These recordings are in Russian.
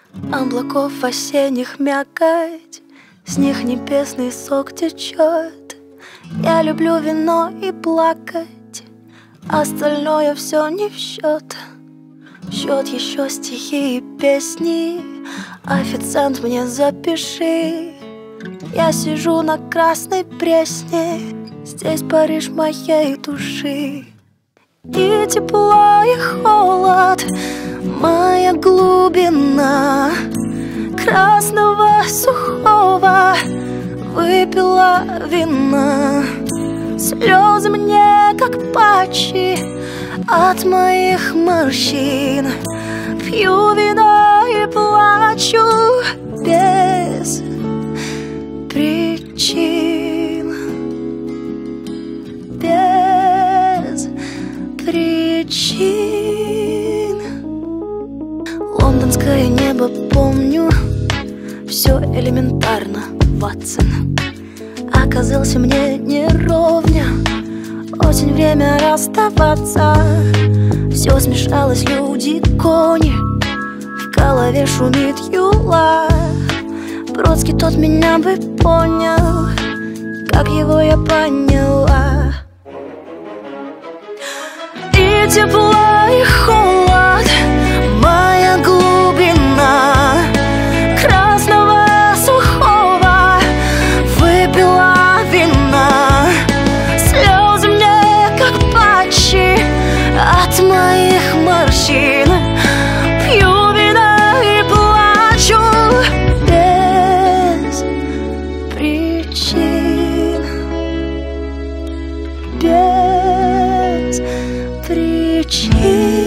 облаков осенних мякоть, с них небесный сок течет. Я люблю вино и плакать, остальное все не в счет. В счет еще стихи и песни. Официант, мне запиши. Я сижу на Красной Пресне, здесь Париж моей души. И тепло, и холод, моя глубина красного сухого выпила вина. Слезы мне как патчи от моих морщин. Пью вино и плачу без причин. Без причин. Лондонское небо помню, все элементарно, Ватсон. Оказался мне не ровня, осень, время расставаться. Все смешалось, люди, кони, в голове шумит юла. Бродский тот меня бы понял, как его я поняла. И тепло, и холод, моя глубина красного сухого выпила вина. Слезы мне как патчи от моих морщин. Пью вина и плачу без причин. Без причин.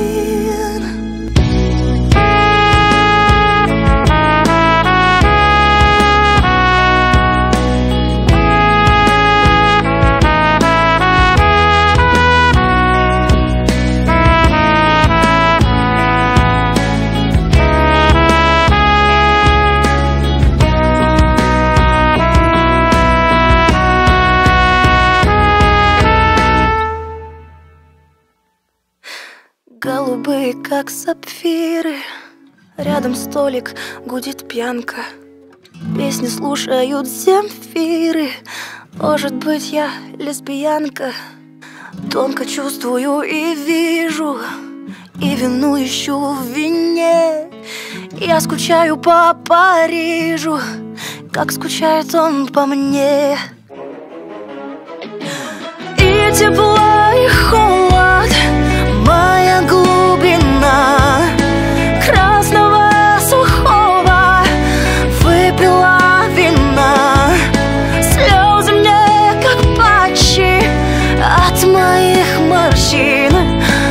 Голубые, как сапфиры, рядом столик, гудит пьянка. Песни слушают земфиры. Может быть, я лесбиянка. Тонко чувствую и вижу, и вину ищу в вине. Я скучаю по Парижу, как скучает он по мне. И тепло, и холод, моя глубина красного сухого выпила вина. Слезы мне как патчи от моих морщин.